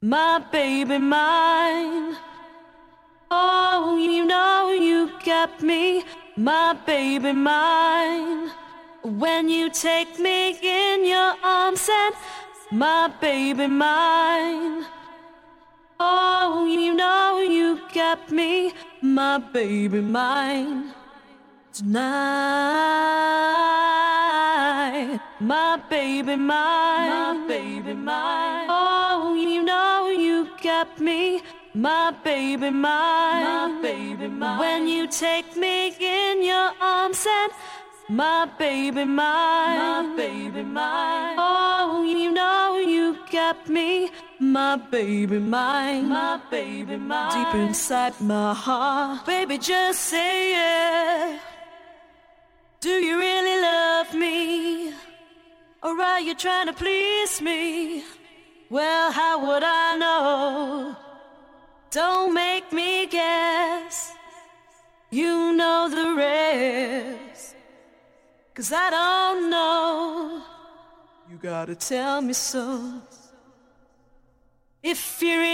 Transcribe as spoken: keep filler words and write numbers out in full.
My baby mine. Oh, you know you got me, my baby mine. When you take me in your arms and my baby mine. Oh, you know you got me, my baby mine. Tonight, my baby mine, my baby mine. Oh, you know you got me, my baby mine, my baby mine. When you take me in your arms and my baby mine, my baby mine. Oh, you know you got me, my baby mine, my baby mine. Deep inside my heart, baby, just say yeah. Do you really love me? Or are you trying to please me? Well, how would I know? Don't make me guess. You know the rest. 'Cause I don't know. You gotta tell me so. If you really